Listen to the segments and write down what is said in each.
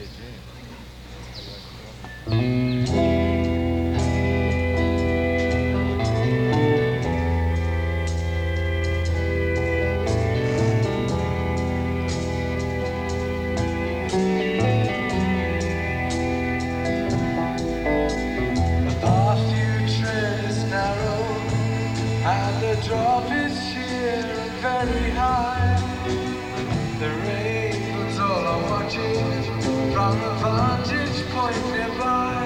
Hey Gene, how do you like the coffee? The bar future is narrow, and the drop is sheer and very high. The ravens all are watching from the vantage point nearby.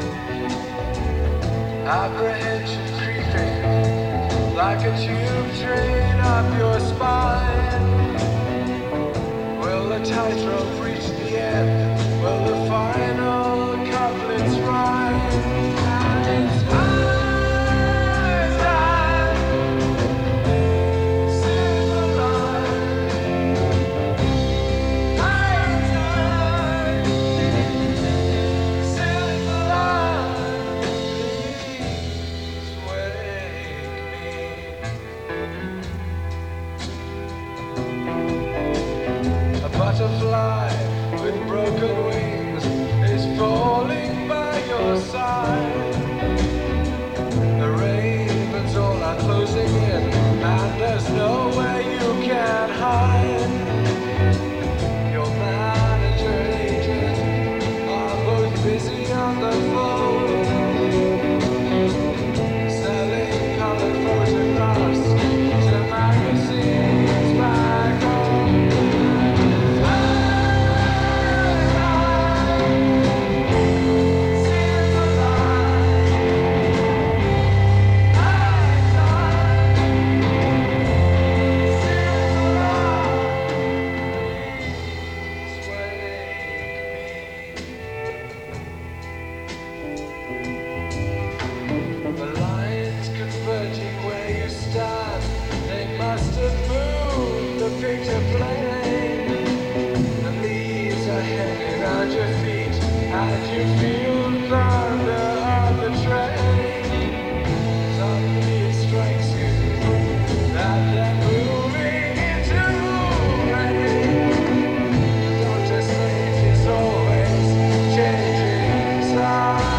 Apprehension creeping like a tube train up your spine. Will the tightrope reach the end? Will the final couplets rhyme? And it's high time, civilized. High time, civilized. Please wake me. A butterfly with broken wings is falling by your side. The ravens all are closing in, and there's nowhere you can hide. Your manager and agent are both busy on the phone, selling colored photographs to magazines back home. The lines converging where you stand, they must have moved the picture plane. The leaves are hanging around your feet, and you feel thunder on the train. Suddenly it strikes you that they're moving into rain. The doctor says it's always changing side.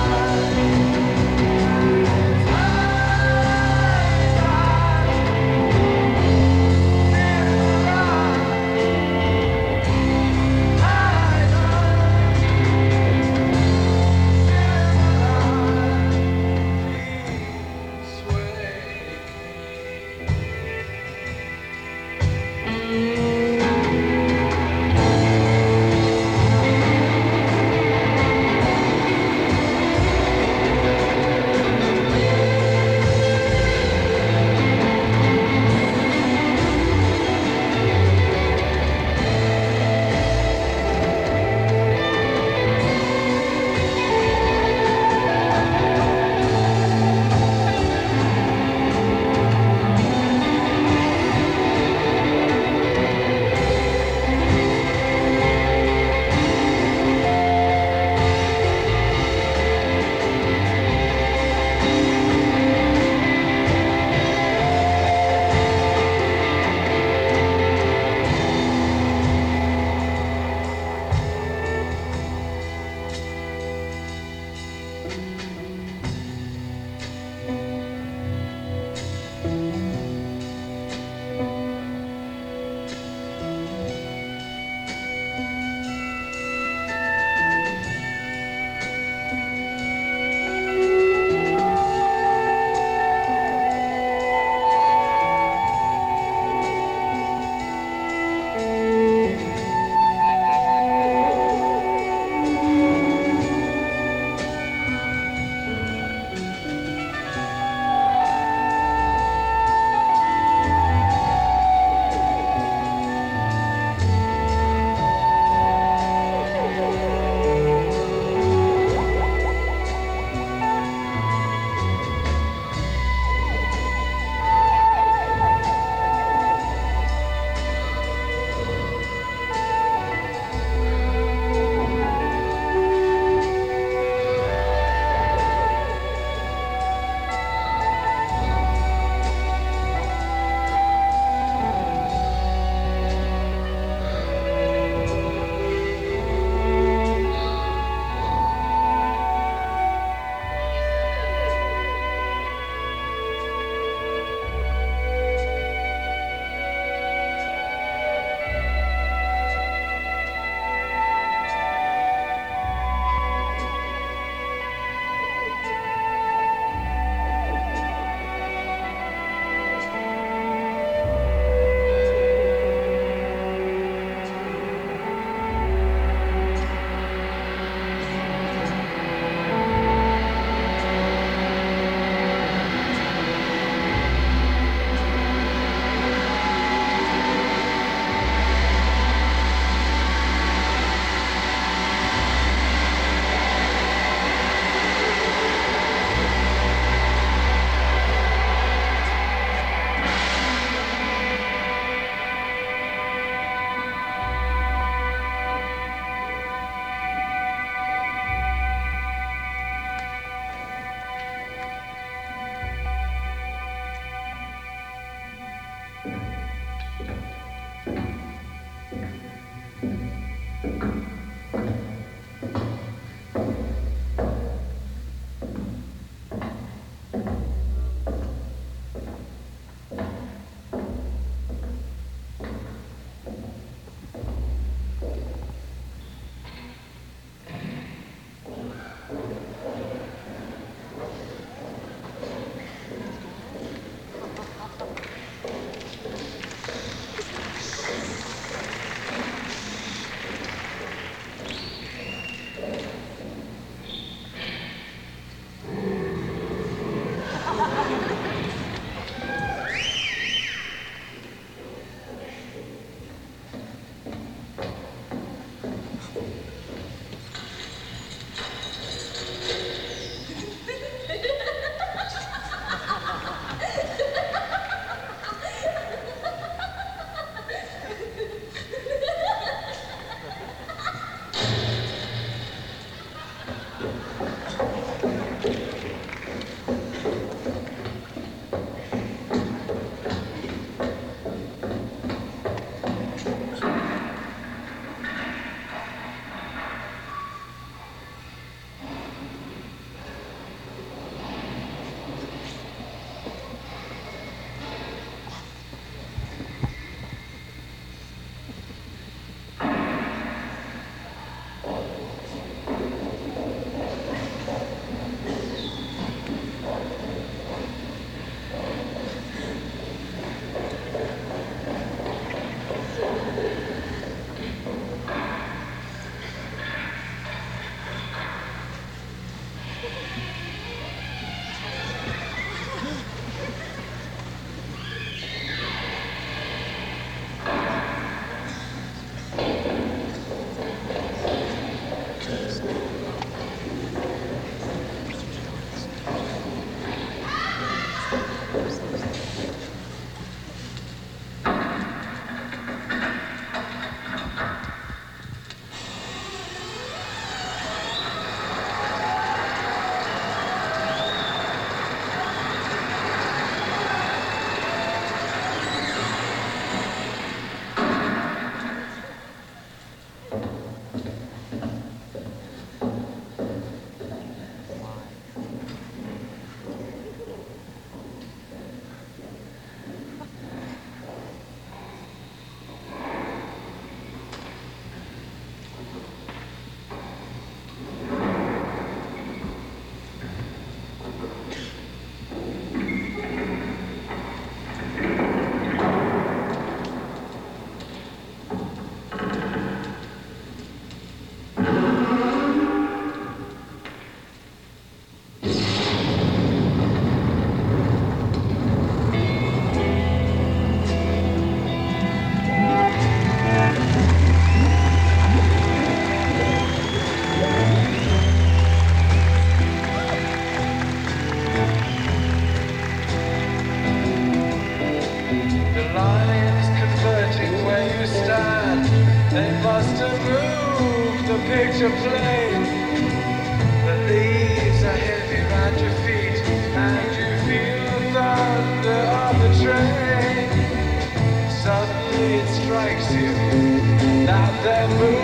picture plane. The leaves are heavy around your feet, and you feel the thunder of the train. Suddenly it strikes you that they're moving.